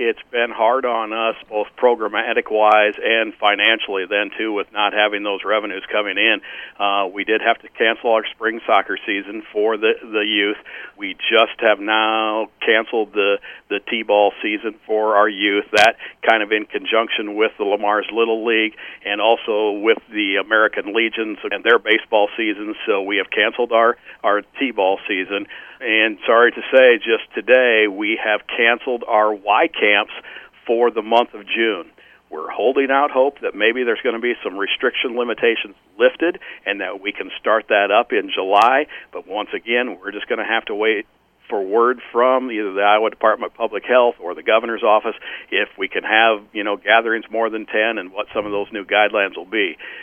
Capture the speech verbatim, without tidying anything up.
it's been hard on us, both programmatic-wise and financially then, too, with not having those revenues coming in. Uh, we did have to cancel our spring soccer season for the, the youth. We just have now canceled the, the T-ball season for our youth. That kind of in conjunction with the Lamar's Little League and also with the American Legions and their baseball seasons. So we have canceled our, our T-ball season. And sorry to say, just today, we have canceled our Y camps for the month of June. We're holding out hope that maybe there's going to be some restriction limitations lifted and that we can start that up in July. But once again, we're just going to have to wait for word from either the Iowa Department of Public Health or the governor's office if we can have, you know, gatherings more than ten and what some of those new guidelines will be.